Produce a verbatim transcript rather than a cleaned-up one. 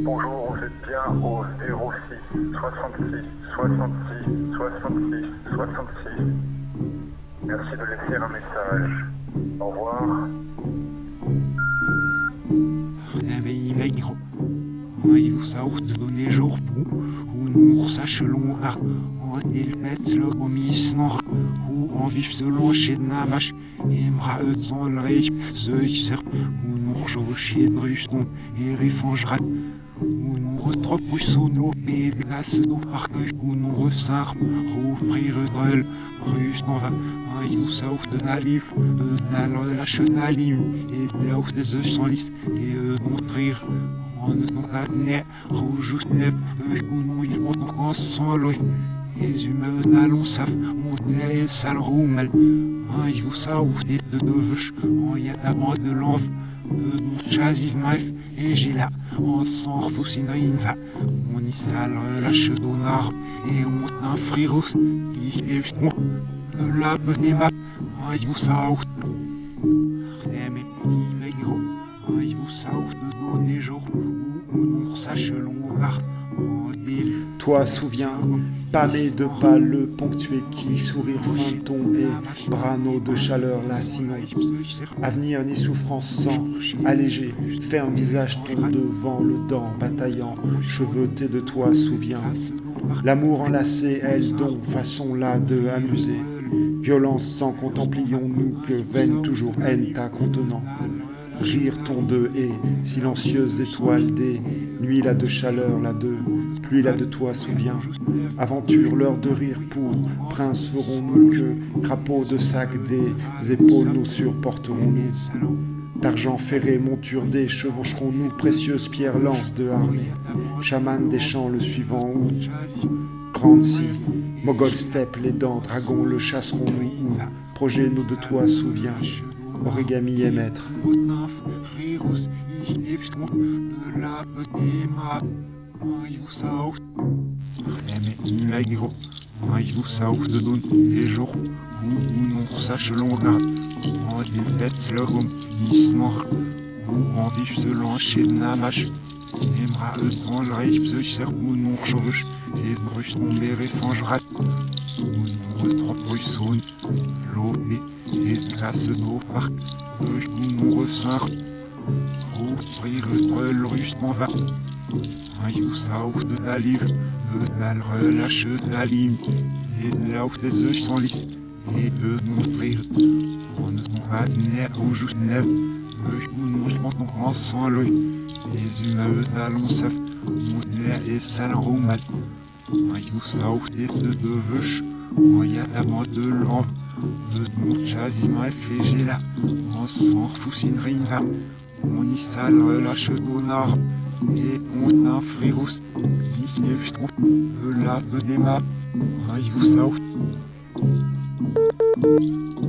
Bonjour, vous êtes bien au zéro six soixante-six soixante-six soixante-six soixante-six. Merci de laisser un message. Au revoir. Vous saute de donner jour pour ou nous sache long art on il met le gomis nord ou en vif selon chez Namash et mra sans le rei ce serp ou nous chevaucher de ruston et réfangera ou nous retrouvons sous nos pieds de glace d'eau par que ou nous ressart reprir de ruston va vous saute de la livre de la chenalim et là où des œufs sans liste et montrer on ne donc pas né rouge neuf nous ils ont en sang l'œil les humains n'allons savent on les sales roumal il vous saute de deux vaches on y a d'abord de l'enf de mon chasiv maif et j'ai là on s'en refoussinerie va on y sale lâche d'honneur et on un frirous il est bon la bonne map il vous saute mais il m'est gros il vous saute de donner jour où nous sache long part. Toi souviens, pâmé de pâle, le ponctué qui sourire fin ton et brano de chaleur la sinon. Avenir ni souffrance sans, allégé, ferme visage ton devant le dent bataillant, cheveuté de toi souviens. L'amour enlacé, elle dont façon là de amuser. Violence sans contemplions-nous que vaine toujours haine ta contenant. Rire ton deux et silencieuse étoile des nuits là de chaleur là de pluie là de toi souviens aventure l'heure de rire pour prince ferons-nous que crapaud de sac des épaules nous surporterons-nous d'argent ferré monture des chevaucherons-nous précieuses pierres lances de armée chaman des champs le suivant ou grande si mogol steppe les dents dragons le chasserons-nous ou projet nous de toi souviens origami est maître. Il vous saute. Mais il m'a gros. Il vous saute de donner les jours où nous sache l'on garde. On il pète le rhum, il se mord. Où on vit se lancer de namache. Et m'a eux sans le rêve, se sert où nous chevauche. Et de russe tomber et fangera. Où nous retrouve brusson. L'eau et de glace d'eau parc. Où nous ressort. Rouvrir le russe m'en va. Il vous saute de la livre, de la relâche de la ligne, et de là où des œufs sont lisses, et de montrer, on ne tombe pas de nez ou juste nèvre, nous nous montons en sang l'œil, les humains n'allons savent, mon et sale roumal. Il vous saute de deux vaches, on y a d'abord de l'envre, de mon chasiment effégé là, on s'en refoussinerie va, on y sale relâche d'honneur. Et on a un frirous, il est juste de la bonne main, il vous saute.